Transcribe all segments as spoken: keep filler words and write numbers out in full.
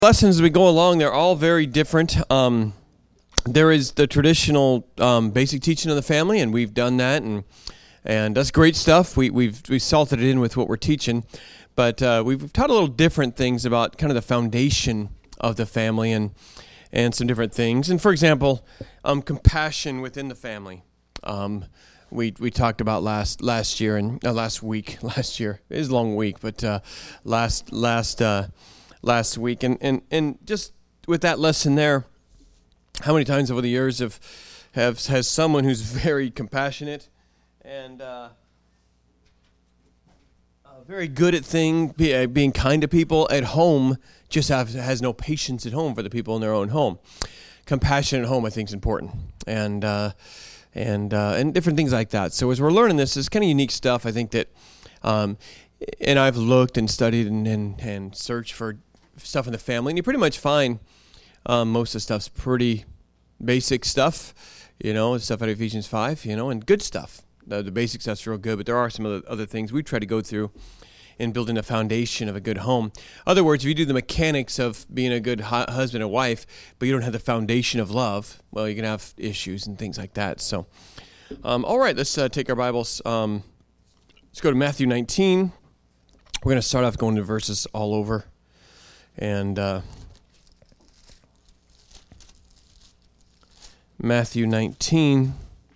Lessons as we go along, they're all very different. Um, there is the traditional um, basic teaching of the family, and we've done that, and and that's great stuff. We we've we salted it in with what we're teaching, but uh, we've taught a little different things about kind of the foundation of the family and and some different things. And for example, um, compassion within the family. Um, we we talked about last last year and uh, last week. Last year it is a long week, but uh, last last. Uh, last week, and, and, and just with that lesson there, how many times over the years have, have has someone who's very compassionate and uh, uh, very good at thing, be, uh, being kind to people at home, just have, has no patience at home for the people in their own home. Compassion at home, I think, is important, and uh, and uh, and different things like that. So as we're learning this, it's kind of unique stuff. I think that, um, and I've looked and studied and, and, and searched for stuff in the family, and you pretty much find um, most of the stuff's pretty basic stuff, you know, stuff out of Ephesians five, you know, and good stuff. The, the basic stuff's real good, but there are some other, other things we try to go through in building a foundation of a good home. In other words, if you do the mechanics of being a good hu- husband and wife, but you don't have the foundation of love, well, you're going to have issues and things like that. So, um, all right, let's uh, take our Bibles. Um, let's go to Matthew nineteen. We're going to start off going to verses all over. And uh, Matthew nineteen,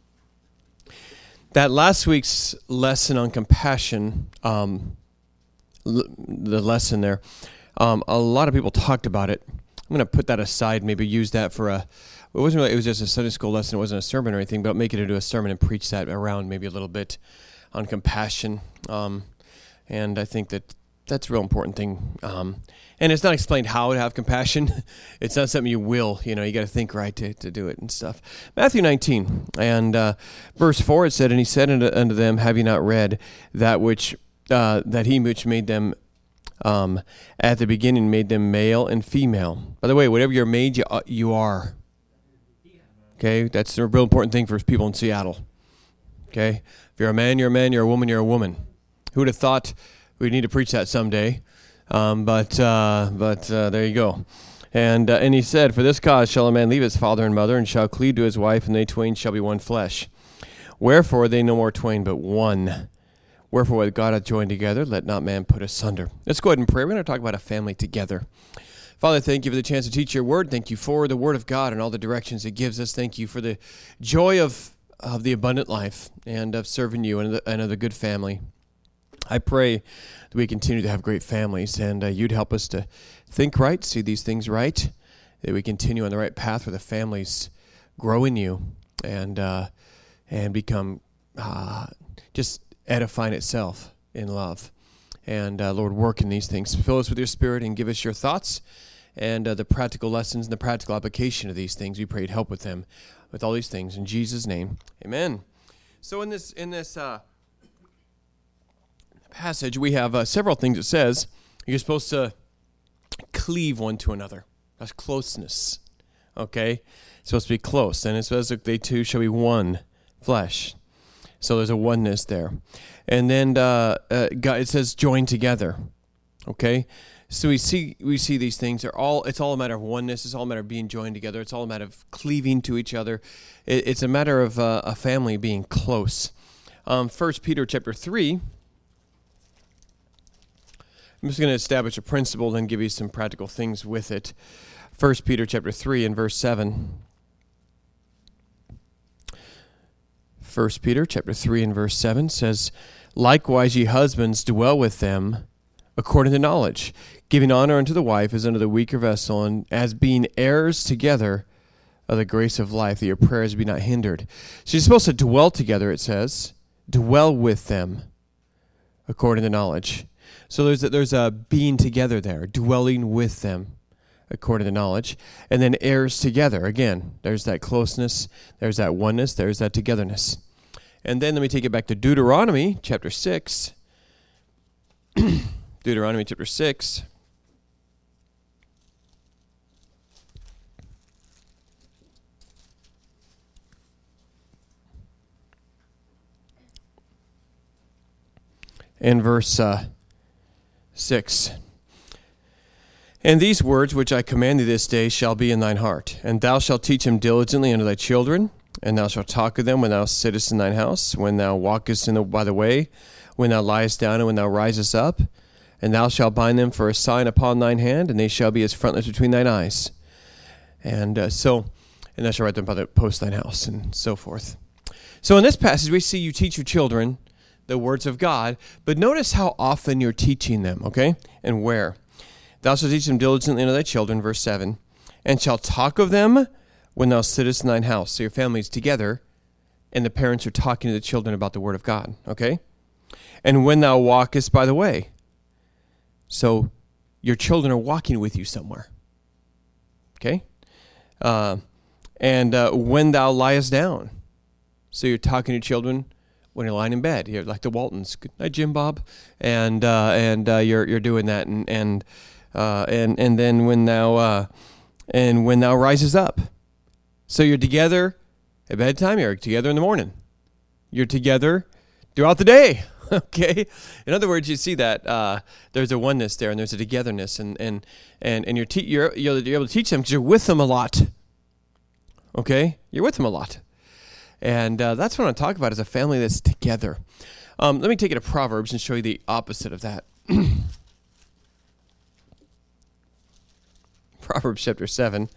that last week's lesson on compassion, um, l- the lesson there, um, a lot of people talked about it. I'm going to put that aside, maybe use that for a, it wasn't really, it was just a Sunday school lesson, it wasn't a sermon or anything, but I'll make it into a sermon and preach that around maybe a little bit on compassion. Um, and I think that that's a real important thing. Um, and it's not explained how to have compassion. It's not something you will, you know, you got to think right to, to do it and stuff. Matthew nineteen and uh, verse four, it said, "And he said unto, unto them, have you not read that which, uh, that he which made them um, at the beginning made them male and female." By the way, whatever you're made, you, uh, you are. Okay, that's a real important thing for people in Seattle. Okay, if you're a man, you're a man, you're a woman, you're a woman. Who would have thought we need to preach that someday, um, but uh, but uh, there you go. And uh, and he said, "For this cause shall a man leave his father and mother, and shall cleave to his wife, and they twain shall be one flesh. Wherefore they no more twain, but one. Wherefore what God hath joined together, let not man put asunder." Let's go ahead and pray. We're going to talk about a family together. Father, thank you for the chance to teach your word. Thank you for the word of God and all the directions it gives us. Thank you for the joy of of the abundant life and of serving you and, the, and of the good family. I pray that we continue to have great families, and uh, you'd help us to think right, see these things right, that we continue on the right path where the families grow in you and uh, and become uh, just edifying itself in love. And uh, Lord, work in these things. Fill us with your Spirit and give us your thoughts and uh, the practical lessons and the practical application of these things. We pray you'd help with them, with all these things. In Jesus' name, amen. So in this in this. Uh, passage, we have uh, several things. It says you're supposed to cleave one to another. That's closeness. Okay? It's supposed to be close. And it says that they two shall be one flesh. So there's a oneness there. And then uh, uh, God, it says join together. Okay? So we see we see these things. They're all. It's all a matter of oneness. It's all a matter of being joined together. It's all a matter of cleaving to each other. It, it's a matter of uh, a family being close. Um, First Peter chapter three. I'm just going to establish a principle, then give you some practical things with it. First Peter chapter three and verse seven. First Peter chapter three and verse seven says, "Likewise ye husbands dwell with them according to knowledge, giving honor unto the wife as unto the weaker vessel, and as being heirs together of the grace of life, that your prayers be not hindered." So you're supposed to dwell together, it says. Dwell with them according to knowledge. So there's a, there's a being together there, dwelling with them according to knowledge. And then heirs together. Again, there's that closeness, there's that oneness, there's that togetherness. And then let me take it back to Deuteronomy chapter six. Deuteronomy chapter six. And verse uh, six. And these words which I command thee this day shall be in thine heart, and thou shalt teach them diligently unto thy children, and thou shalt talk of them when thou sittest in thine house, when thou walkest in the, by the way, when thou liest down, and when thou risest up. And thou shalt bind them for a sign upon thine hand, and they shall be as frontlets between thine eyes. And uh, so, and thou shalt write them by the post of thine house, and so forth. So in this passage, we see you teach your children the words of God, but notice how often you're teaching them, okay? And where. Thou shalt teach them diligently unto thy children, verse seven, and shalt talk of them when thou sittest in thine house. So your family's together, and the parents are talking to the children about the word of God, okay? And when thou walkest by the way. So your children are walking with you somewhere, okay? Uh, and uh, when thou liest down. So you're talking to children when you're lying in bed. You're like the Waltons. Good night, Jim Bob. And uh, and uh, you're you're doing that, and and uh, and and then when thou uh, and when thou rises up. So you're together at bedtime. You're together in the morning. You're together throughout the day. Okay. In other words, you see that uh, there's a oneness there, and there's a togetherness, and and and and you're te- you're you're able to teach them because you're with them a lot. Okay, you're with them a lot. And uh, that's what I'm talking about, is a family that's together. Um, let me take it to Proverbs and show you the opposite of that. Proverbs chapter seven.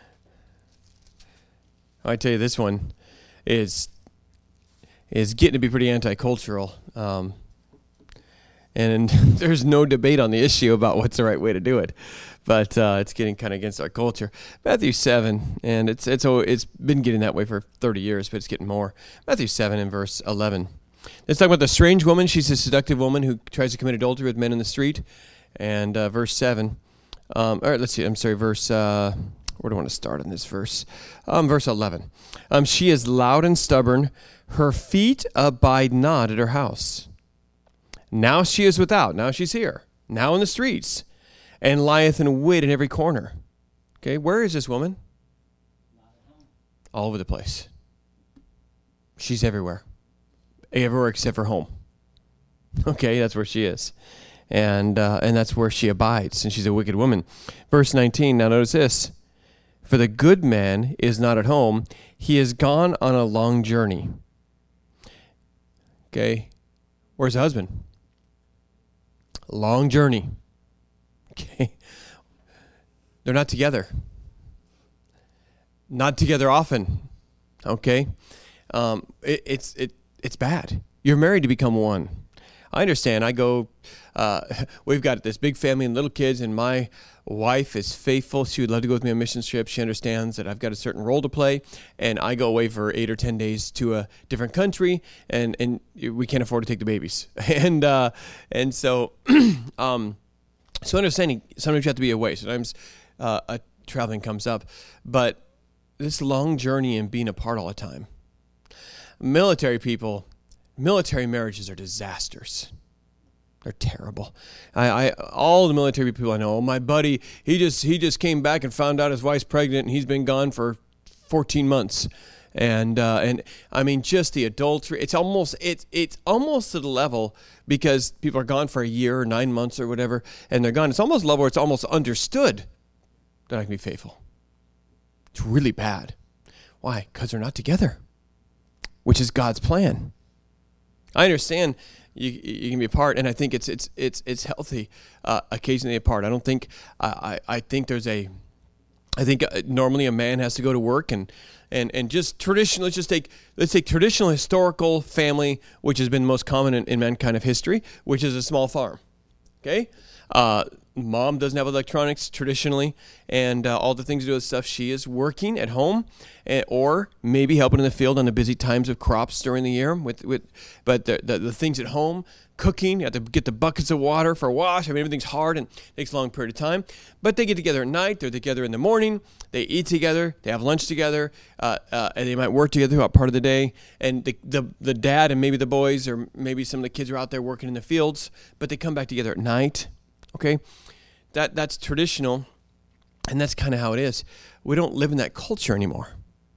I tell you, this one is is getting to be pretty anti-cultural. Um, and there's no debate on the issue about what's the right way to do it. But uh, it's getting kind of against our culture. Matthew seven, and it's it's it's been getting that way for thirty years, but it's getting more. Matthew seven and verse eleven. Let's talk about the strange woman. She's a seductive woman who tries to commit adultery with men in the street. And uh, verse seven. Um, all right, let's see. I'm sorry, verse... Uh, where do I want to start on this verse? Um, verse eleven. Um, she is loud and stubborn. Her feet abide not at her house. Now she is without. Now she's here. Now in the streets. And lieth in wait in every corner. Okay, where is this woman? All over the place. She's everywhere. Everywhere except for home. Okay, that's where she is. And uh, and that's where she abides. And she's a wicked woman. Verse nineteen, now notice this. For the good man is not at home. He is gone on a long journey. Okay, where's the husband? Long journey. Okay. They're not together. Not together often. Okay. Um, it, it's it it's bad. You're married to become one. I understand. I go, uh, we've got this big family and little kids, and my wife is faithful. She would love to go with me on mission trip. She understands that I've got a certain role to play, and I go away for eight or ten days to a different country, and, and we can't afford to take the babies. And uh, and so, um, so understanding, sometimes you have to be away. Sometimes uh, a traveling comes up. But this long journey and being apart all the time. Military people... Military marriages are disasters. They're terrible. I, I all the military people I know. My buddy, he just he just came back and found out his wife's pregnant, and he's been gone for fourteen months. And uh, and I mean, just the adultery. It's almost it's it's almost to the level, because people are gone for a year or nine months or whatever, and they're gone. It's almost a level where it's almost understood they're not gonna be faithful. It's really bad. Why? Because they're not together, which is God's plan. I understand you you can be apart, and I think it's it's it's it's healthy uh, occasionally apart. I don't think I I think there's a I think normally a man has to go to work, and and and just traditional. Let's just take let's take traditional historical family, which has been the most common in, in mankind of history, which is a small farm. Okay. Uh, mom doesn't have electronics traditionally, and uh, all the things to do with stuff. She is working at home, and, or maybe helping in the field on the busy times of crops during the year. With with, but the, the the things at home, cooking, you have to get the buckets of water for a wash. I mean, everything's hard and takes a long period of time. But they get together at night. They're together in the morning. They eat together. They have lunch together, uh, uh, and they might work together throughout part of the day. And the, the the dad and maybe the boys, or maybe some of the kids are out there working in the fields, but they come back together at night. Okay, that that's traditional, and that's kind of how it is. We don't live in that culture anymore.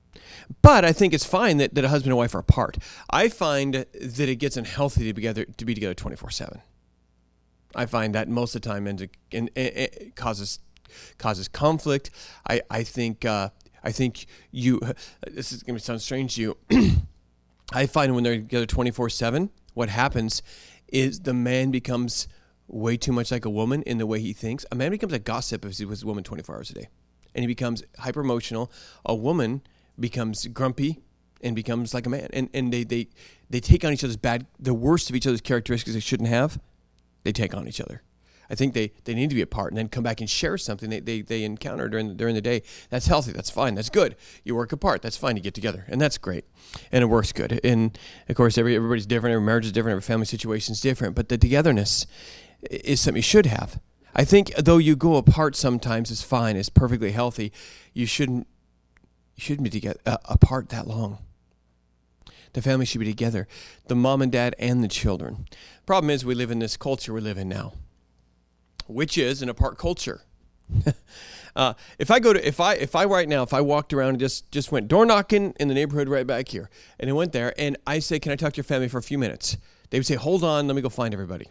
But I think it's fine that, that a husband and wife are apart. I find that it gets unhealthy to be together to be together twenty-four seven. I find that most of the time ends, and it causes causes conflict. I I think uh, I think you. This is going to sound strange to you. I find when they're together twenty-four seven, what happens is the man becomes way too much like a woman in the way he thinks. A man becomes a gossip if he's with a woman twenty-four hours a day. And he becomes hyper emotional. A woman becomes grumpy and becomes like a man. And and they, they, they take on each other's bad, the worst of each other's characteristics they shouldn't have, they take on each other. I think they, they need to be apart and then come back and share something they, they, they encounter during the, during the day. That's healthy. That's fine. That's good. You work apart. That's fine. You get together. And that's great. And it works good. And, of course, every everybody's different. Every marriage is different. Every family situation is different. But the togetherness is something you should have. I think though you go apart sometimes, it's fine. It's perfectly healthy. You shouldn't you shouldn't be together, uh, apart that long. The family should be together. The mom and dad and the children. Problem is we live in this culture we live in now, which is an apart culture. uh, if I go to, if I, if I right now, if I walked around and just, just went door knocking in the neighborhood right back here, and I went there and I say, can I talk to your family for a few minutes? They would say, hold on, let me go find everybody.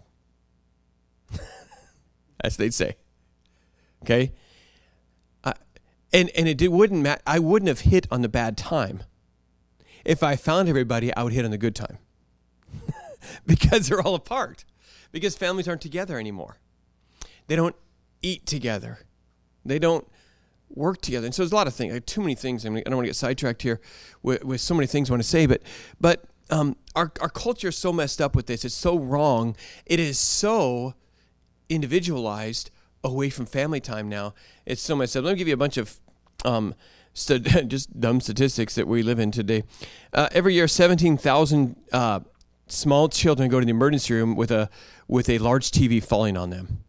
As they'd say. Okay. Uh, and, and it did, wouldn't matter. I wouldn't have hit on the bad time. If I found everybody, I would hit on the good time. Because they're all apart. Because families aren't together anymore. They don't eat together. They don't work together. And so there's a lot of things, like too many things. I mean, I don't want to get sidetracked here with, with so many things I want to say, but but um, our, our culture is so messed up with this. It's so wrong. It is so individualized away from family time now. It's so messed up. Let me give you a bunch of um, st- just dumb statistics that we live in today. Uh, every year, seventeen thousand uh, small children go to the emergency room with a with a large T V falling on them.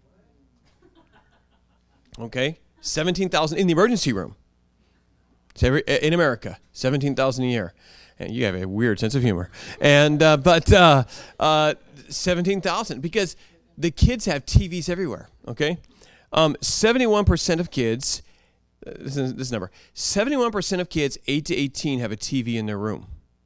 Okay, seventeen thousand in the emergency room. It's every, in America, seventeen thousand a year. And you have a weird sense of humor. And uh, but uh, uh, seventeen thousand because the kids have T Vs everywhere. Okay, um, seventy-one percent of kids. Uh, this is this number. seventy-one percent of kids eight to eighteen have a T V in their room.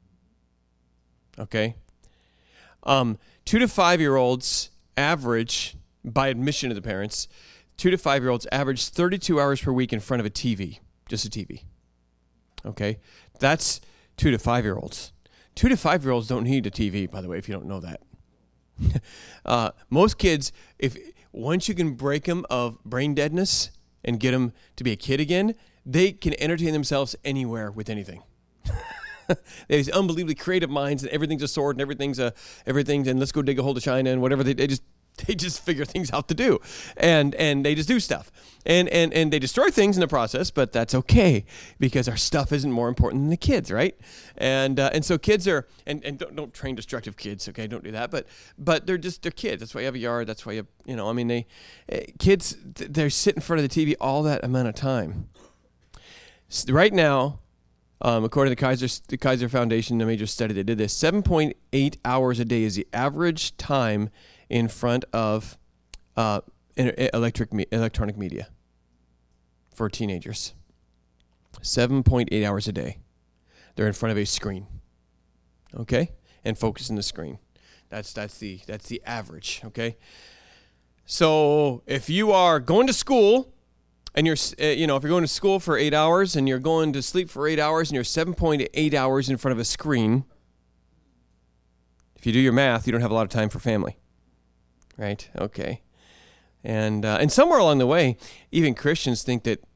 Okay, um, two to five year olds average, by admission of the parents, two to five year olds average thirty-two hours per week in front of a T V, just a T V. Okay, that's two to five year olds. Two to five year olds don't need a T V, by the way, if you don't know that. uh, most kids, if once you can break them of brain deadness and get them to be a kid again, they can entertain themselves anywhere with anything. They have these unbelievably creative minds, and everything's a sword, and everything's a everything's, and let's go dig a hole to China, and whatever they, they just they just figure things out to do, and and they just do stuff, and and and they destroy things in the process, but that's okay because our stuff isn't more important than the kids, right? And uh, and so kids are, and, and don't don't train destructive kids, okay? Don't do that, but but they're just they're kids. That's why you have a yard. That's why you you know I mean they kids they sit in front of the T V all that amount of time. So right now. Um, according to the Kaiser, the Kaiser Foundation, a major study, they did this. seven point eight hours a day is the average time in front of uh, electric electronic media for teenagers. seven point eight hours a day. They're in front of a screen. Okay? And focus on the screen. That's that's the that's the average, okay? So, if you are going to school and you're, uh, you know, if you're going to school for eight hours and you're going to sleep for eight hours and you're seven point eight hours in front of a screen, if you do your math, you don't have a lot of time for family, right? Okay. And uh, and somewhere along the way, even Christians think that,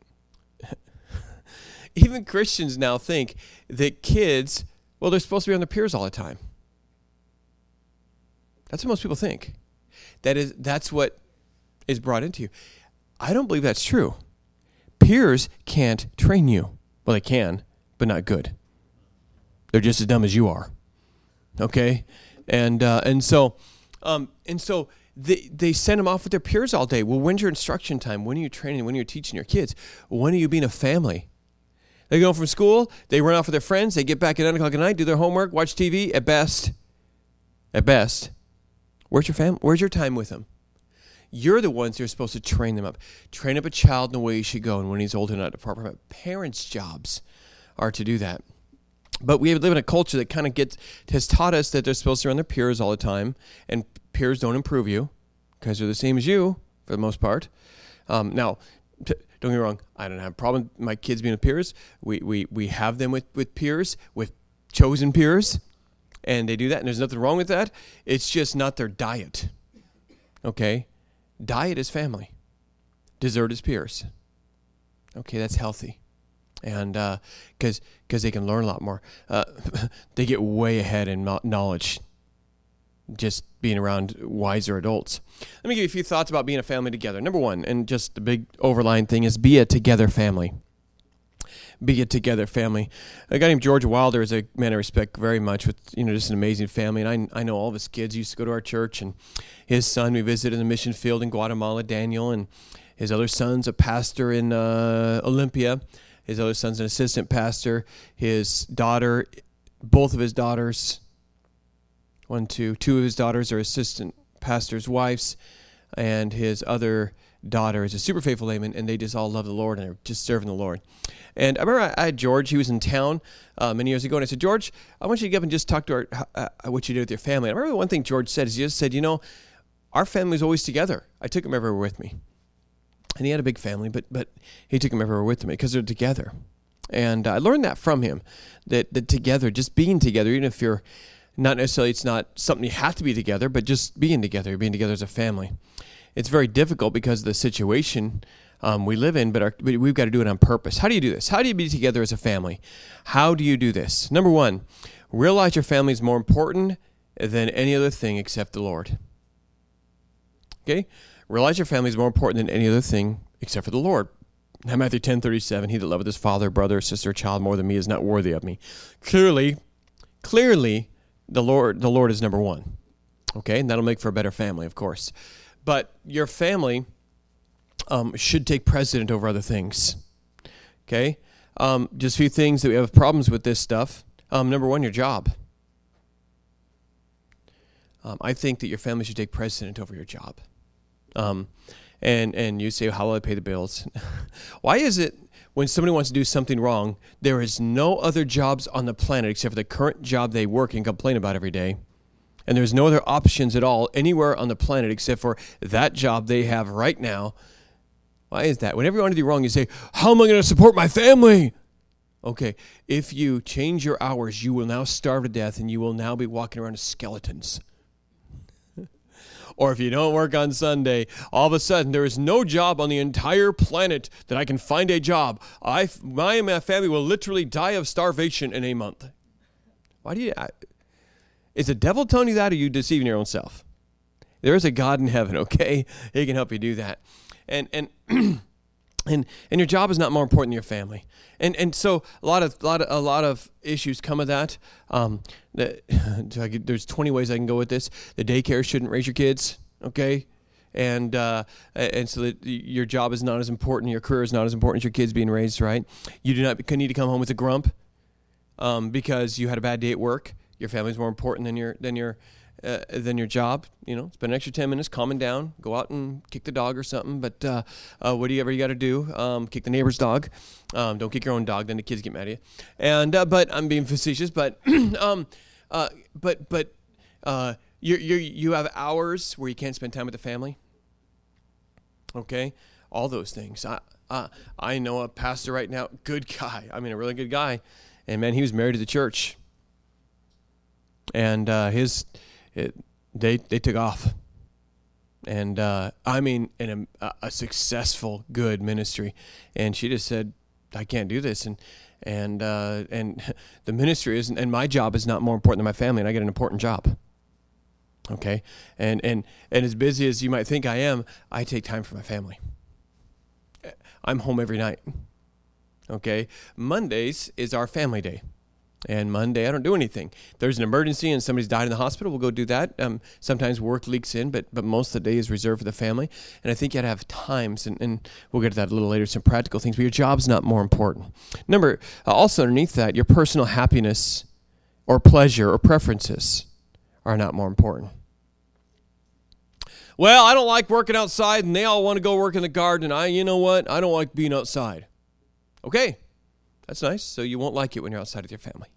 even Christians now think that kids, well, they're supposed to be on their peers all the time. That's what most people think. That is, that's what is brought into you. I don't believe that's true. Peers can't train you. Well, they can, but not good. They're just as dumb as you are. Okay, and uh, and so um, and so they they send them off with their peers all day. Well, when's your instruction time? When are you training? When are you teaching your kids? When are you being a family? They go from school. They run off with their friends. They get back at nine o'clock at night, do their homework, watch T V. At best, at best, where's your fam? Where's your time with them? You're the ones who are supposed to train them up. Train up a child in the way he should go, and when he's old enough to depart from it. Parents' jobs are to do that. But we live in a culture that kind of gets has taught us that they're supposed to run their peers all the time, and peers don't improve you because they're the same as you for the most part. Um, now, Don't get me wrong. I don't have a problem with my kids being with peers. We we we have them with, with peers, with chosen peers, and they do that, and there's nothing wrong with that. It's just not their diet. Okay? Diet is family. Dessert is peers. Okay, that's healthy. And because uh, because they can learn a lot more. Uh, they get way ahead in knowledge just being around wiser adults. Let me give you a few thoughts about being a family together. Number one, and just the big overlying thing, is be a together family. Be a together family. A guy named George Wilder is a man I respect very much, with, you know, just an amazing family. And I I know all of his kids. He used to go to our church, and his son we visited in the mission field in Guatemala, Daniel, and his other son's a pastor in uh, Olympia. His other son's an assistant pastor. His daughter, both of his daughters, one, two, two of his daughters are assistant pastors' wives, and his other daughter is a super faithful layman, and they just all love the Lord and are just serving the Lord. And I remember I had George. He was in town uh, many years ago, and I said, George, I want you to get up and just talk to our, uh, what you did with your family. And I remember one thing George said is he just said, you know, our family's always together. I took him everywhere with me. And he had a big family, but but he took them everywhere with me because they're together. And I learned that from him, that, that together, just being together, even if you're not necessarily, it's not something you have to be together, but just being together, being together as a family. It's very difficult because of the situation um, we live in, but, our, but we've got to do it on purpose. How do you do this? How do you be together as a family? How do you do this? Number one, realize your family is more important than any other thing except the Lord. Okay? Realize your family is more important than any other thing except for the Lord. Now, Matthew ten thirty-seven, he that loveth his father, brother, sister, child more than me is not worthy of me. Clearly, clearly, the Lord, the Lord is number one. Okay, and that'll make for a better family, of course. But your family um, should take precedent over other things. Okay, um, just a few things that we have problems with this stuff. Um, number one, your job. Um, I think that your family should take precedent over your job. Um, and, and you say, how will I pay the bills? Why is it when somebody wants to do something wrong, there is no other jobs on the planet except for the current job they work and complain about every day? And there's no other options at all anywhere on the planet except for that job they have right now. Why is that? Whenever you want to do wrong, you say, how am I going to support my family? Okay, if you change your hours, you will now starve to death and you will now be walking around as skeletons. Or if you don't work on Sunday, all of a sudden there is no job on the entire planet that I can find a job. I, my, my family will literally die of starvation in a month. Why do you... I, is the devil telling you that, or are you deceiving your own self? There is a God in heaven, okay? He can help you do that. And and and and your job is not more important than your family. And and so a lot of a lot of a lot of issues come of that. Um, the, there's twenty ways I can go with this. The daycare shouldn't raise your kids, okay? And uh, and so that your job is not as important, your career is not as important as your kids being raised, right? You do not need to come home with a grump um, because you had a bad day at work. Your family is more important than your than your uh, than your job. You know, spend an extra ten minutes calming down. Go out and kick the dog or something. But uh, uh, whatever you got to do, um, kick the neighbor's dog. Um, don't kick your own dog. Then the kids get mad at you. And uh, but I'm being facetious. But um, uh, but but uh, you you you have hours where you can't spend time with the family. Okay, all those things. I uh, I know a pastor right now, good guy. I mean, a really good guy. And man, he was married to the church. And uh, his, it, they they took off, and uh, I mean, in a, a successful, good ministry. And she just said, "I can't do this," and and uh, and the ministry isn't, and my job is not more important than my family, and I get an important job. Okay, and and and as busy as you might think I am, I take time for my family. I'm home every night. Okay, Mondays is our family day. And Monday, I don't do anything. If there's an emergency and somebody's died in the hospital, we'll go do that. Um, sometimes work leaks in, but but most of the day is reserved for the family. And I think you got to have times, and, and we'll get to that a little later, some practical things, but your job's not more important. Number, uh, also underneath that, your personal happiness or pleasure or preferences are not more important. Well, I don't like working outside, and they all want to go work in the garden, and I, you know what, I don't like being outside. Okay. That's nice. So you won't like it when you're outside with your family.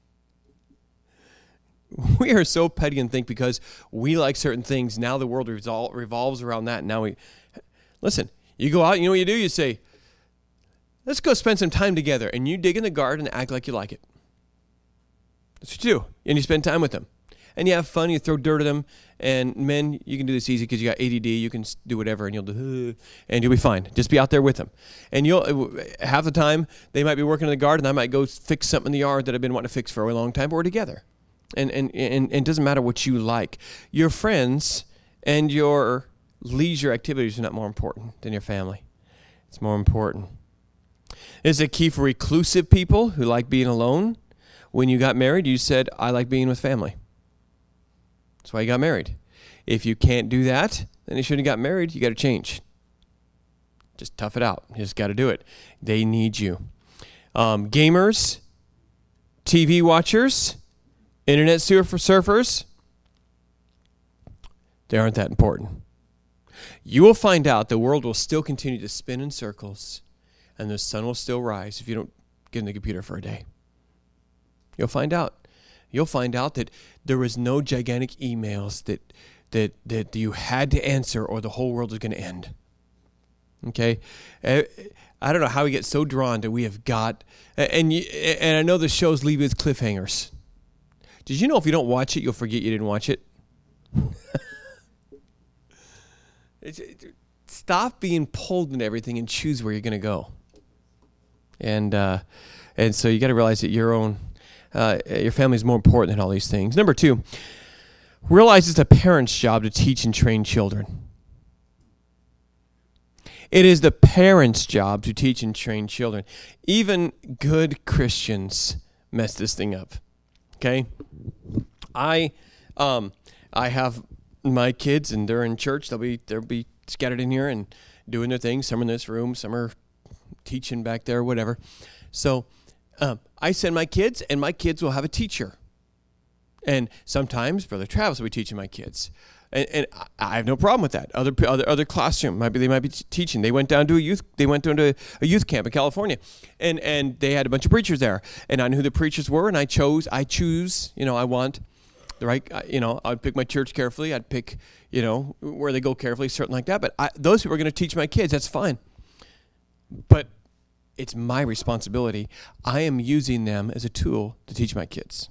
We are so petty and think because we like certain things, now the world revol- revolves around that. Now we, listen, You go out, you know what you do? You say, let's go spend some time together. And you dig in the garden and act like you like it. That's what you do. And you spend time with them. And you have fun. You throw dirt at them. And men, you can do this easy because you got A D D. You can do whatever, and you'll do, and you'll be fine. Just be out there with them. And you'll half the time they might be working in the garden. I might go fix something in the yard that I've been wanting to fix for a long time. But we're together, and and and, and it doesn't matter what you like. Your friends and your leisure activities are not more important than your family. It's more important. Is it key for reclusive people who like being alone? When you got married, you said, I like being with family. That's why you got married. If you can't do that, then you shouldn't have got married. You got to change. Just tough it out. You just got to do it. They need you. Um, gamers, T V watchers, internet surf- surfers, they aren't that important. You will find out the world will still continue to spin in circles and the sun will still rise if you don't get in the computer for a day. You'll find out. You'll find out that there was no gigantic emails that that that you had to answer or the whole world is going to end. Okay? I don't know how we get so drawn to we have got, and you, and I know the shows leave you with cliffhangers. Did you know if you don't watch it, you'll forget you didn't watch it? it's, it, stop being pulled into everything and choose where you're going to go. And uh, and so you got to realize that your own Uh, your family is more important than all these things. Number two, realize it's a parent's job to teach and train children. It is the parent's job to teach and train children. Even good Christians mess this thing up. Okay? I um I have my kids and they're in church. They'll be they'll be scattered in here and doing their things. Some are in this room, some are teaching back there, whatever. So Um, I send my kids, and my kids will have a teacher. And sometimes Brother Travis will be teaching my kids, and, and I have no problem with that. Other other other classroom might be they might be teaching. They went down to a youth they went down to a youth camp in California, and and they had a bunch of preachers there, and I knew who the preachers were, and I chose I choose you know I want the right you know I'd pick my church carefully. I'd pick you know where they go carefully, certain like that. But I, those people are going to teach my kids. That's fine, but it's my responsibility. I am using them as a tool to teach my kids.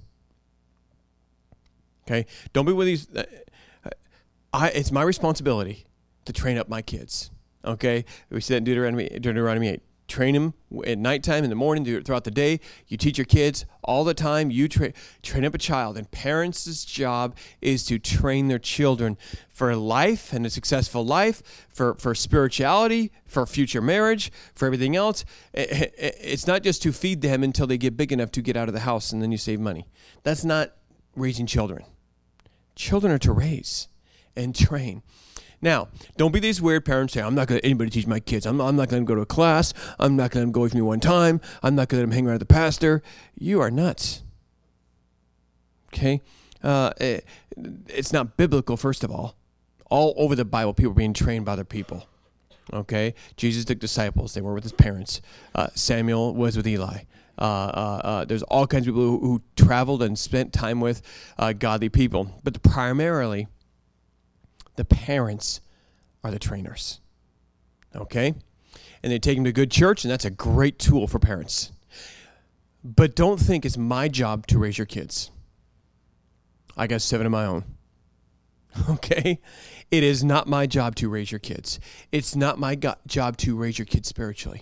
Okay? Don't be with these. Uh, I, it's my responsibility to train up my kids. Okay? We said in Deuteronomy, Deuteronomy eight. Train them at nighttime, in the morning, do it throughout the day. You teach your kids all the time. You tra- train up a child. And parents' job is to train their children for life and a successful life, for, for spirituality, for future marriage, for everything else. It's not just to feed them until they get big enough to get out of the house and then you save money. That's not raising children. Children are to raise and train. Now, don't be these weird parents say, I'm not going to let anybody teach my kids. I'm, I'm not going to go to a class. I'm not going to let them go with me one time. I'm not going to let them hang around with the pastor. You are nuts. Okay? Uh, it, it's not biblical, first of all. All over the Bible, people are being trained by other people. Okay? Jesus took disciples. They were with his parents. Uh, Samuel was with Eli. Uh, uh, uh, there's all kinds of people who, who traveled and spent time with uh, godly people. But primarily, the parents are the trainers, okay? And they take them to a good church, and that's a great tool for parents. But don't think it's my job to raise your kids. I got seven of my own, okay? It is not my job to raise your kids. It's not my go- job to raise your kids spiritually.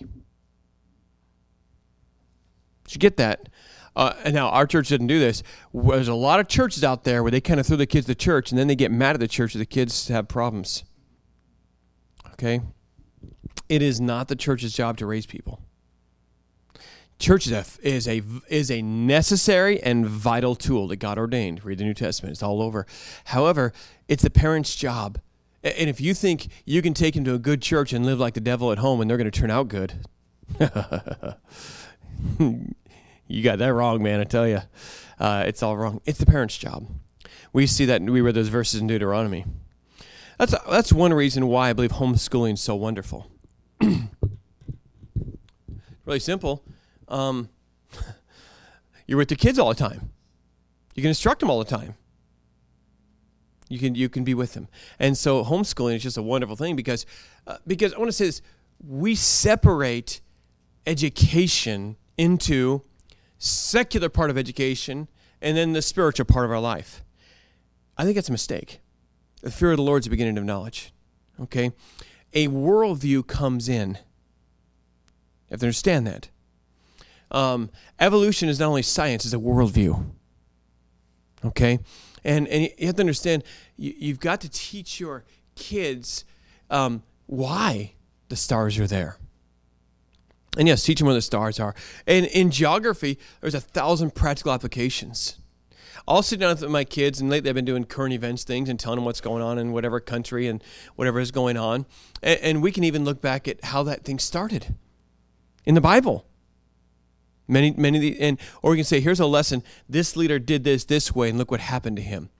Did you get that? Uh, and now, our church didn't do this. There's a lot of churches out there where they kind of throw the kids to church, and then they get mad at the church that the kids have problems. Okay? It is not the church's job to raise people. Church is a, is a, is a necessary and vital tool that God ordained. Read the New Testament. It's all over. However, it's the parent's job. And if you think you can take them to a good church and live like the devil at home and they're going to turn out good, you got that wrong, man, I tell you. Uh, it's all wrong. It's the parent's job. We see that, we read those verses in Deuteronomy. That's that's one reason why I believe homeschooling is so wonderful. Really simple. Um, you're with the kids all the time. You can instruct them all the time. You can you can be with them. And so homeschooling is just a wonderful thing because uh, because I want to say this, we separate education into secular part of education and then the spiritual part of our life. I think that's a mistake. The fear of the Lord is the beginning of knowledge. Okay? A worldview comes in. You have to understand that. Um, evolution is not only science, it's a worldview. Okay? And and you have to understand, you, you've got to teach your kids um, why the stars are there. And yes, teach them where the stars are. And in geography, there's a thousand practical applications. I'll sit down with my kids, and lately I've been doing current events things and telling them what's going on in whatever country and whatever is going on. And, and we can even look back at how that thing started in the Bible. Many, many, of the, and or we can say, here's a lesson. This leader did this this way, and look what happened to him.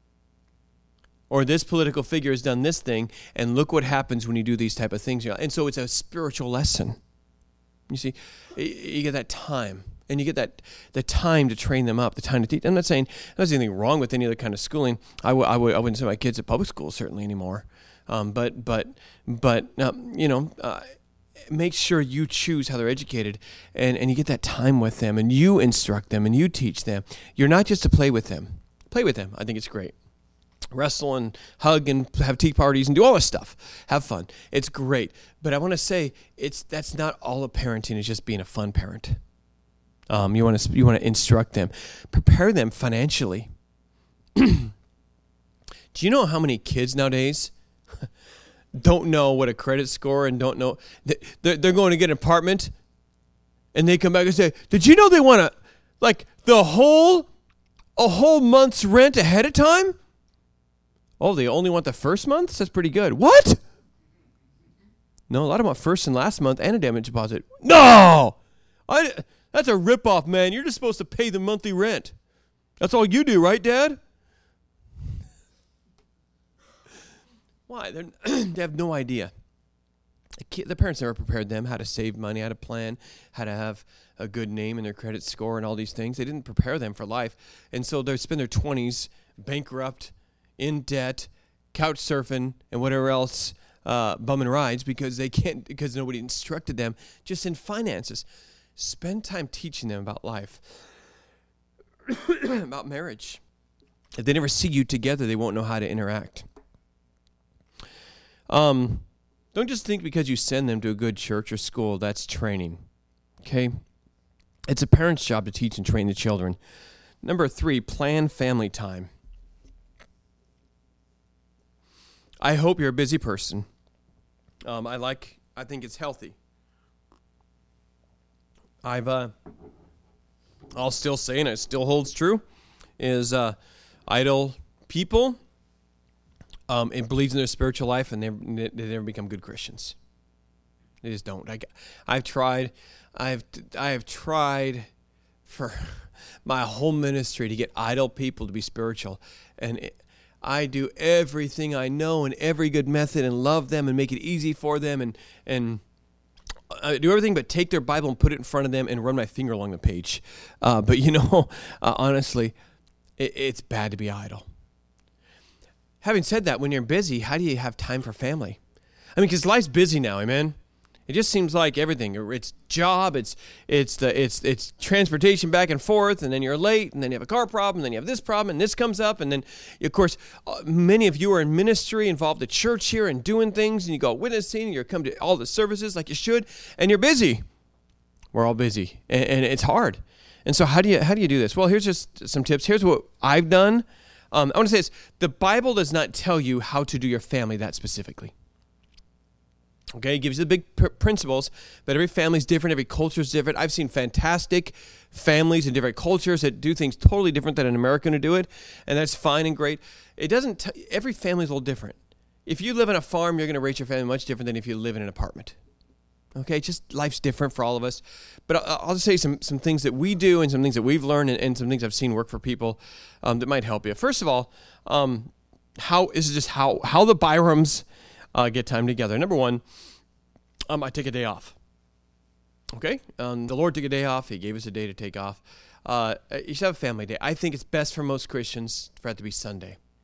Or this political figure has done this thing, and look what happens when you do these type of things. And so it's a spiritual lesson. You see, you get that time, and you get that the time to train them up, the time to teach. I'm not saying there's anything wrong with any other kind of schooling. I, w- I, w- I wouldn't send my kids to public school certainly anymore. Um, but but but um, you know. Uh, Make sure you choose how they're educated, and, and you get that time with them, and you instruct them, and you teach them. You're not just to play with them. Play with them. I think it's great. Wrestle and hug and have tea parties and do all this stuff. Have fun. It's great. But I want to say it's that's not all of parenting is just being a fun parent. Um, you want to you want to instruct them, prepare them financially. Do you know how many kids nowadays don't know what a credit score and don't know they're, they're going to get an apartment and they come back and say, did you know they want to like the whole a whole month's rent ahead of time? Oh, they only want the first month? That's pretty good. What? No, a lot of them want first and last month and a damage deposit. No, I, that's a ripoff, man. You're just supposed to pay the monthly rent. That's all you do, right, Dad? Why? They're, they have no idea. The, kid, the parents never prepared them how to save money, how to plan, how to have a good name in their credit score and all these things. They didn't prepare them for life. And so they spend their twenties bankrupt, in debt, couch surfing, and whatever else, uh, bumming rides because they can't, because nobody instructed them just in finances. Spend time teaching them about life, about marriage. If they never see you together, they won't know how to interact. Um, don't just think because you send them to a good church or school, that's training. Okay? It's a parent's job to teach and train the children. Number three, plan family time. I hope you're a busy person. Um, I like, I think it's healthy. I've, uh, I'll still say, and it still holds true, is uh, idle people, Um, it bleeds in their spiritual life, and they they never become good Christians. They just don't. I, I've tried, I've I have tried for my whole ministry to get idle people to be spiritual, and it, I do everything I know and every good method and love them and make it easy for them, and and I do everything but take their Bible and put it in front of them and run my finger along the page. Uh, but you know, uh, honestly, it, it's bad to be idle. Having said that, when you're busy, how do you have time for family? I mean, because life's busy now, amen? It just seems like everything. It's job, it's it's the it's it's transportation back and forth, and then you're late, and then you have a car problem, and then you have this problem, and this comes up, and then, of course, uh, many of you are in ministry, involved at church here, and doing things, and you go witnessing, and you come to all the services like you should, and you're busy. We're all busy, and, and it's hard. And so how do you how do you do this? Well, here's just some tips. Here's what I've done. Um, I want to say this. The Bible does not tell you how to do your family that specifically. Okay, it gives you the big pr- principles, but every family is different. Every culture is different. I've seen fantastic families in different cultures that do things totally different than an American would do it, and that's fine and great. It doesn't. T- every family is a little different. If you live on a farm, you're going to raise your family much different than if you live in an apartment. Okay, just life's different for all of us. But I'll, I'll just say some some things that we do and some things that we've learned and, and some things I've seen work for people um, that might help you. First of all, um, how this is just how how the Byrams uh, get time together. Number one, um, I take a day off. Okay, um, the Lord took a day off. He gave us a day to take off. Uh, you should have a family day. I think it's best for most Christians for it to be Sunday.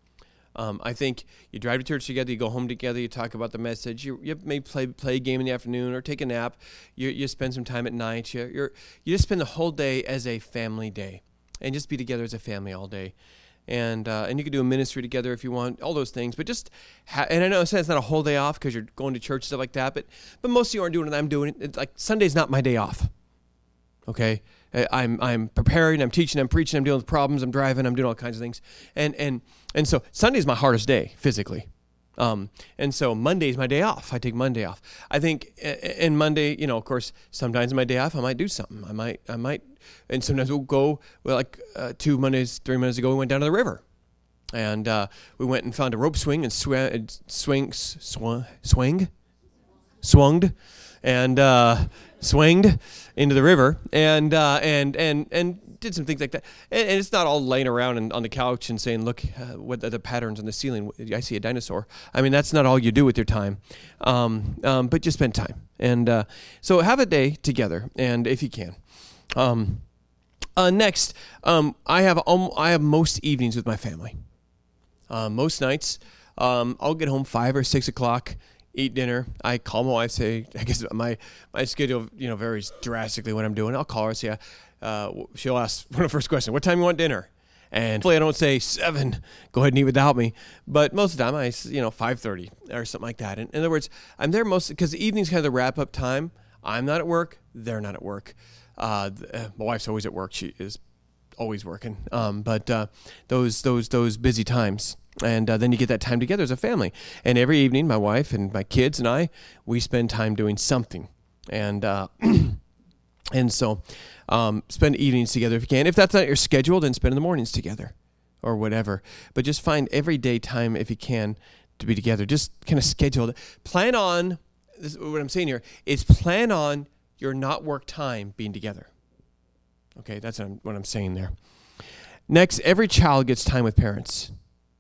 Um, I think you drive to church together, you go home together, you talk about the message, you, you may play play a game in the afternoon or take a nap, you you spend some time at night, you you're, you just spend the whole day as a family day, and just be together as a family all day. And uh, and you could do a ministry together if you want, all those things. But just, ha- and I know it's not a whole day off because you're going to church, stuff like that, but but most of you aren't doing what I'm doing. It's like Sunday's not my day off, okay? I'm I'm preparing, I'm teaching, I'm preaching, I'm dealing with problems, I'm driving, I'm doing all kinds of things. And and and so Sunday's my hardest day physically. Um, and so Monday's my day off. I take Monday off. I think in Monday, you know, of course, sometimes my day off, I might do something. I might, I might, and sometimes we'll go, well, like uh, two Mondays, three Mondays ago, we went down to the river. And uh, we went and found a rope swing and sw- swing, sw- swing, swunged, and uh, swinged into the river, and uh, and and and did some things like that. And, and it's not all laying around and on the couch and saying, "Look, uh, what are the patterns on the ceiling? I see a dinosaur." I mean, that's not all you do with your time, um, um, but just spend time. And uh, so have a day together, and if you can. Um, uh, next, um, I have um, I have most evenings with my family. Uh, most nights, um, I'll get home five or six o'clock. Eat dinner. I call my wife, say, I guess my, my schedule, you know, varies drastically what I'm doing. I'll call her, say, uh, she'll ask one of the first questions, what time you want dinner? And hopefully I don't say seven, go ahead and eat without me. But most of the time, I, you know, five thirty or something like that. In, in other words, I'm there most, because the evening's kind of the wrap-up time. I'm not at work. They're not at work. Uh, my wife's always at work. She is always working. Um, but uh, those those those busy times. And uh, then you get that time together as a family. And every evening, my wife and my kids and I, we spend time doing something. And uh, and so um, spend evenings together if you can. If that's not your schedule, then spend the mornings together or whatever. But just find everyday time, if you can, to be together. Just kind of schedule it. Plan on, this is what I'm saying here, is plan on your not work time being together. Okay, that's what I'm, what I'm saying there. Next, every child gets time with parents.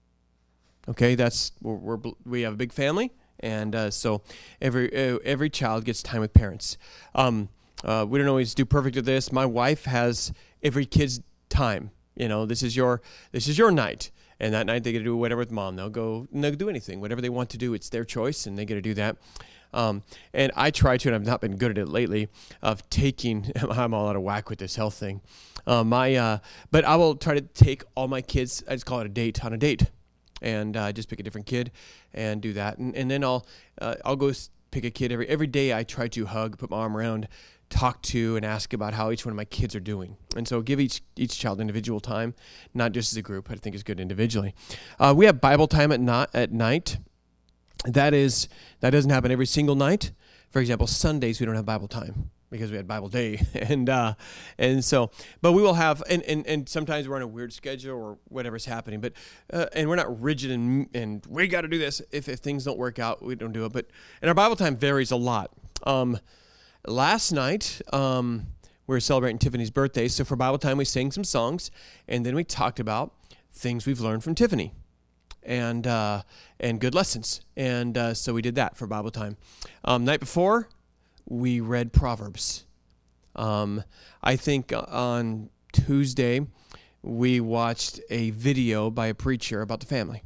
Okay, that's we're, we're we have a big family, and uh, so every uh, every child gets time with parents. Um, uh, we don't always do perfect at this. My wife has every kid's time. You know, this is your this is your night, and that night they get to do whatever with mom. They'll go and they'll do anything, whatever they want to do. It's their choice, and they get to do that. Um, and I try to, and I've not been good at it lately, of taking. I'm all out of whack with this health thing. Uh, my, uh, but I will try to take all my kids. I just call it a date on a date. And uh, just pick a different kid and do that. And, and then I'll uh, I'll go pick a kid every every day. I try to hug, put my arm around, talk to, and ask about how each one of my kids are doing. And so give each each child individual time, not just as a group. I think it's good individually. Uh, we have Bible time at not at night. That is that doesn't happen every single night. For example, Sundays we don't have Bible time, because we had Bible day, and uh, and so, but we will have, and, and, and sometimes we're on a weird schedule or whatever's happening, but uh, and we're not rigid and and we got to do this. If if things don't work out, we don't do it. But and our Bible time varies a lot. Um, last night um, we were celebrating Tiffany's birthday, so for Bible time we sang some songs, and then we talked about things we've learned from Tiffany, and uh, and good lessons, and uh, so we did that for Bible time. Um, night before, we read Proverbs. Um, I think on Tuesday, we watched a video by a preacher about the family.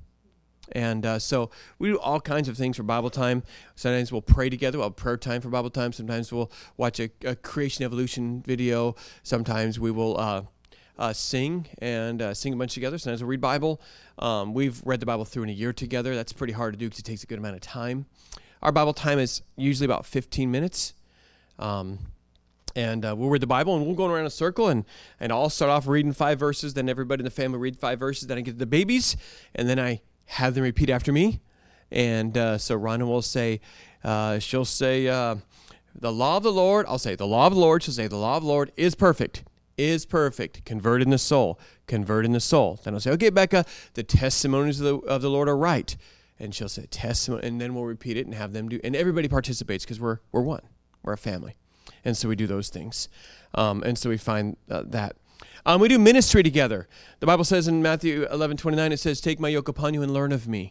And uh, so we do all kinds of things for Bible time. Sometimes we'll pray together. We'll have prayer time for Bible time. Sometimes we'll watch a, a creation evolution video. Sometimes we will uh, uh, sing and uh, sing a bunch together. Sometimes we'll read Bible. Um, we've read the Bible through in a year together. That's pretty hard to do because it takes a good amount of time. Our Bible time is usually about fifteen minutes. Um, and uh, we'll read the Bible, and we'll go around in a circle, and, and I'll start off reading five verses, then everybody in the family read five verses, then I get to the babies, and then I have them repeat after me. And uh, so Rhonda will say, uh, she'll say, uh, the law of the Lord, I'll say, the law of the Lord, she'll say, the law of the Lord is perfect, is perfect, convert in the soul, convert in the soul. Then I'll say, okay, Becca, the testimonies of the, of the Lord are right. And she'll say testimony, and then we'll repeat it and have them do, and everybody participates because we're we're one, we're a family, and so we do those things, um, and so we find uh, that um, we do ministry together. The Bible says in Matthew eleven twenty-nine, it says, "Take my yoke upon you and learn of me."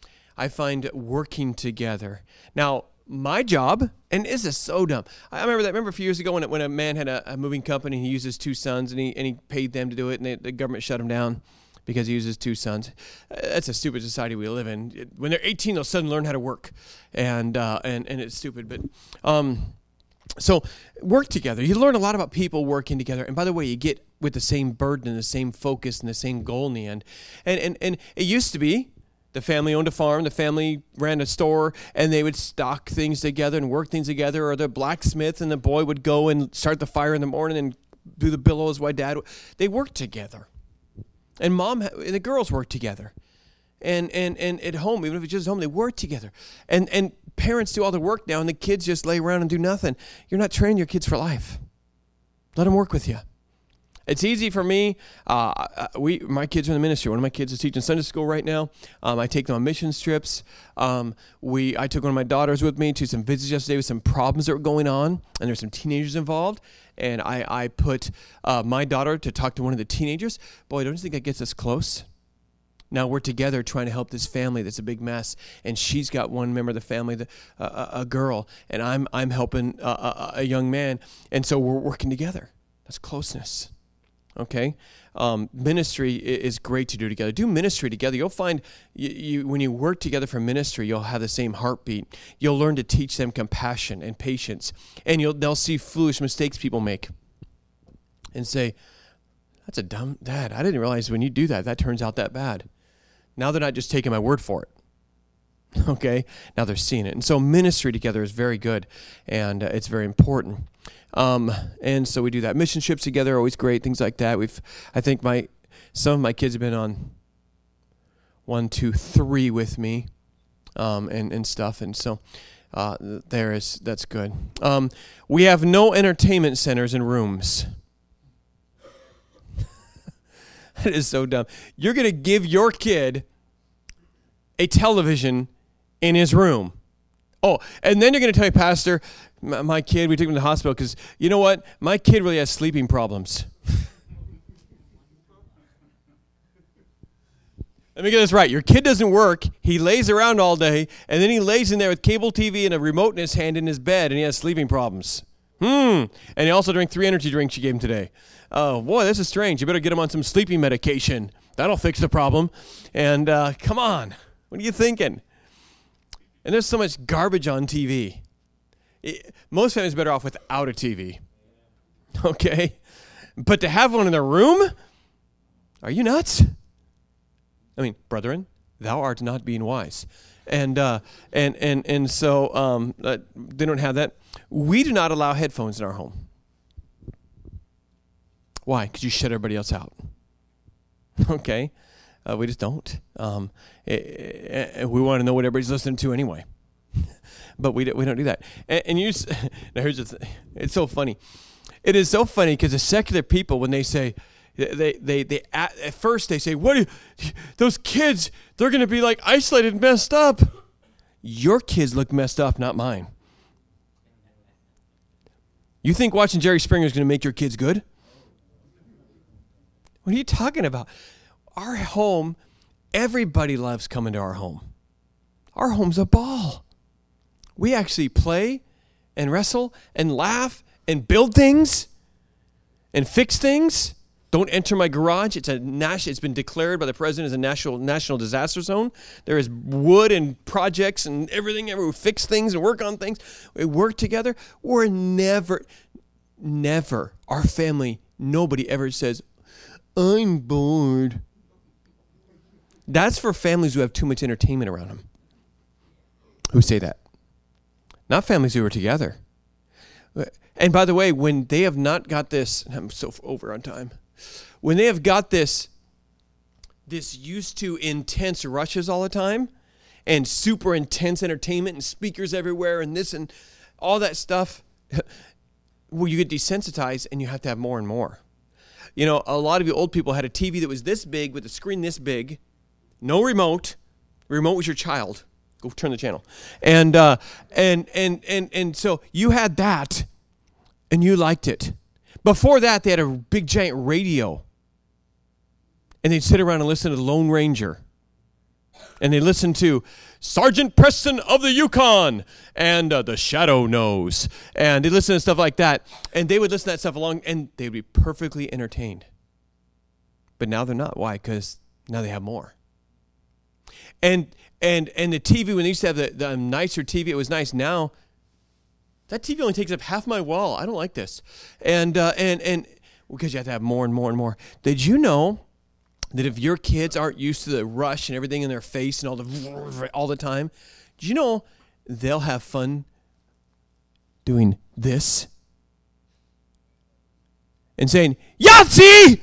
I find working together. Now, my job, and this is so dumb. I remember that. Remember a few years ago when when a man had a, a moving company, and he used his two sons, and he and he paid them to do it, and they, the government shut him down because he uses two sons. That's a stupid society we live in. When they're eighteen, they'll suddenly learn how to work, and uh, and and it's stupid. But um, so work together. You learn a lot about people working together. And by the way, you get with the same burden and the same focus and the same goal in the end. And and and it used to be the family owned a farm, the family ran a store, and they would stock things together and work things together. Or the blacksmith and the boy would go and start the fire in the morning and do the billows while dad. They worked together, and mom and the girls worked together. And, and and at home, even if it's just home, they work together. And and parents do all the work now, and the kids just lay around and do nothing. You're not training your kids for life. Let them work with you. It's easy for me. Uh, we my kids are in the ministry. One of my kids is teaching Sunday school right now. Um, I take them on mission trips. Um, we I took one of my daughters with me to some visits yesterday with some problems that were going on, and there's some teenagers involved. And I I put uh, my daughter to talk to one of the teenagers. Boy, don't you think that gets us close? Now we're together trying to help this family that's a big mess, and she's got one member of the family, the, uh, a girl, and I'm I'm helping a, a, a young man, and so we're working together. That's closeness, okay? Um, ministry is great to do together. Do ministry together. You'll find you, you when you work together for ministry, you'll have the same heartbeat. You'll learn to teach them compassion and patience, and you'll they'll see foolish mistakes people make, and say, "That's a dumb dad. I didn't realize when you do that, that turns out that bad." Now they're not just taking my word for it, okay? Now they're seeing it. And so ministry together is very good, and uh, it's very important. Um, and so we do that. Mission trips together are always great, things like that. We've, I think my some of my kids have been on one, two, three with me, um, and, and stuff. And so uh, there is, that's good. Um, we have no entertainment centers in rooms. That is so dumb. You're going to give your kid a television in his room. Oh, and then you're going to tell your pastor, my, my kid, we took him to the hospital because, you know what? My kid really has sleeping problems. Let me get this right. Your kid doesn't work. He lays around all day, and then he lays in there with cable T V and a remote in his hand in his bed, and he has sleeping problems. Hmm. And he also drank three energy drinks you gave him today. Oh, boy, this is strange. You better get him on some sleeping medication. That'll fix the problem. And uh, come on. What are you thinking? And there's so much garbage on T V. It, most families are better off without a T V. Okay? But to have one in their room? Are you nuts? I mean, brethren, thou art not being wise. And uh, and and and so um, uh, they don't have that. We do not allow headphones in our home. Why? Because you shut everybody else out. Okay, uh, we just don't. Um, it, it, we want to know what everybody's listening to anyway, but we don't, we don't do that. And, and you, now here's the thing. It's so funny. It is so funny because the secular people, when they say, they they they at, at first they say, "What? Are you, those kids? They're going to be like isolated and messed up." Your kids look messed up, not mine. You think watching Jerry Springer is going to make your kids good? What are you talking about? Our home, everybody loves coming to our home. Our home's a ball. We actually play and wrestle and laugh and build things and fix things. Don't enter my garage. It's a national. It's been declared by the president as a national national disaster zone. There is wood and projects and everything. We fix things and work on things. We work together. We're never, never, our family, nobody ever says, "I'm bored." That's for families who have too much entertainment around them. Who say that? Not families who are together. And by the way, when they have not got this, I'm so over on time. When they have got this, this used to intense rushes all the time and super intense entertainment and speakers everywhere and this and all that stuff, well, you get desensitized and you have to have more and more. You know, a lot of you old people had a T V that was this big with a screen this big, no remote. The remote was your child. Go turn the channel. And uh, and and and and so you had that and you liked it. Before that, they had a big giant radio. And they'd sit around and listen to the Lone Ranger. And they listened to Sergeant Preston of the Yukon and uh, the Shadow Knows. And they listened to stuff like that. And they would listen to that stuff along and they'd be perfectly entertained. But now they're not. Why? Because Now they have more. And and and the T V, when they used to have the, the nicer T V, it was nice. Now, that T V only takes up half my wall. I don't like this. And uh, and and because you have to have more and more and more. Did you know that if your kids aren't used to the rush and everything in their face and all the all the time, did you know they'll have fun doing this and saying Yahtzee,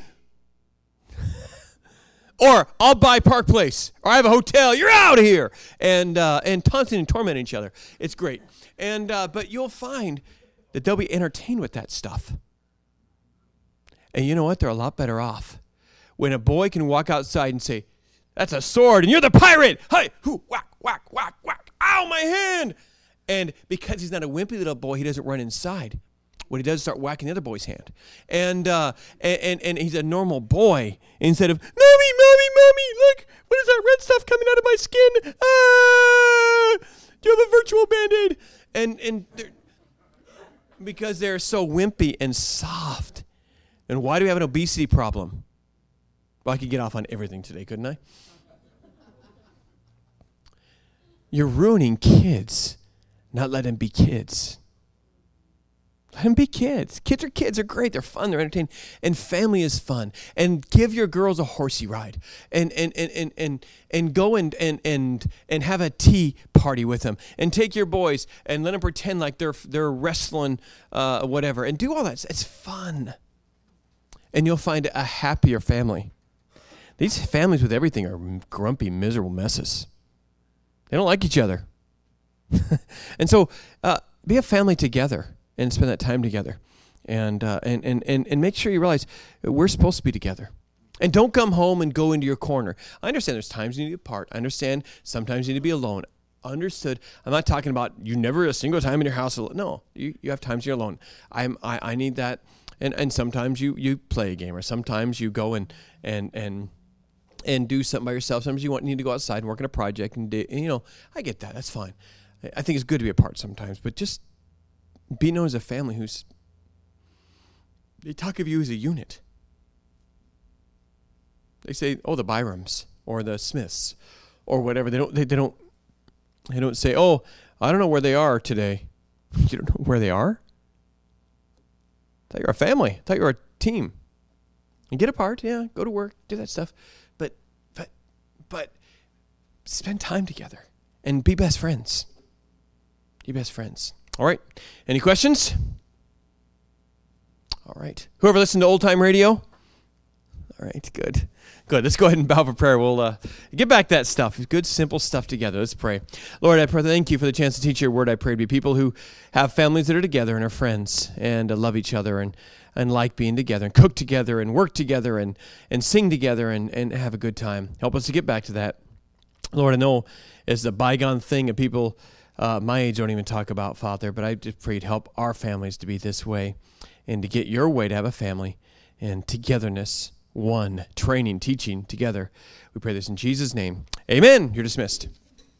or I'll buy Park Place, or I have a hotel, you're out of here, and uh, and taunting and tormenting each other. It's great, and uh, but you'll find that they'll be entertained with that stuff. And you know what? They're a lot better off when a boy can walk outside and say, "That's a sword, and you're the pirate." Hey, whoo, whack, whack, whack, whack. Ow, my hand! And because he's not a wimpy little boy, he doesn't run inside. What he does is start whacking the other boy's hand. And uh, and, and and he's a normal boy instead of, "Mommy, mommy, mommy, look, what is that red stuff coming out of my skin? Ah, do you have a virtual Band-Aid?" And, and they're, because they're so wimpy and soft. And why do we have an obesity problem? Well, I could get off on everything today, couldn't I? You're ruining kids. Not let them be kids. Let them be kids. Kids are kids. They're great. They're fun. They're entertaining. And family is fun. And give your girls a horsey ride. And and and and and, and go and, and and and have a tea party with them. And take your boys and let them pretend like they're they're wrestling uh, whatever. And do all that. It's fun. And you'll find a happier family. These families with everything are grumpy, miserable messes. They don't like each other. And so uh, be a family together and spend that time together. And, uh, and, and, and, and make sure you realize we're supposed to be together. And don't come home and go into your corner. I understand there's times you need to be apart. I understand sometimes you need to be alone. Understood. I'm not talking about you never a single time in your house alone. No, you, you have times you're alone. I'm, I, I need that. And, and sometimes you, you play a game, or sometimes you go and, and, and, and do something by yourself. Sometimes you want need to go outside and work on a project, and, do, and you know, I get that. That's fine. I think it's good to be apart sometimes, but just be known as a family who's, they talk of you as a unit. They say, "Oh, the Byrams or the Smiths or whatever." They don't, they, they don't, they don't say, "Oh, I don't know where they are today." You don't know where they are? I thought you were a family. I thought you were a team. And get apart, yeah, go to work, do that stuff. But, but, but spend time together and be best friends. Be best friends. All right. Any questions? All right. Whoever listened to Old Time Radio? All right, good. Good. Let's go ahead and bow for prayer. We'll uh, get back that stuff. Good, simple stuff together. Let's pray. Lord, I pray, thank you for the chance to teach your word. I pray to be people who have families that are together and are friends and uh, love each other and, and like being together and cook together and work together and, and sing together and, and have a good time. Help us to get back to that. Lord, I know it's a bygone thing and people uh, my age don't even talk about, Father, but I just pray to help our families to be this way and to get your way to have a family and togetherness. One, training, teaching together. We pray this in Jesus' name. Amen. You're dismissed.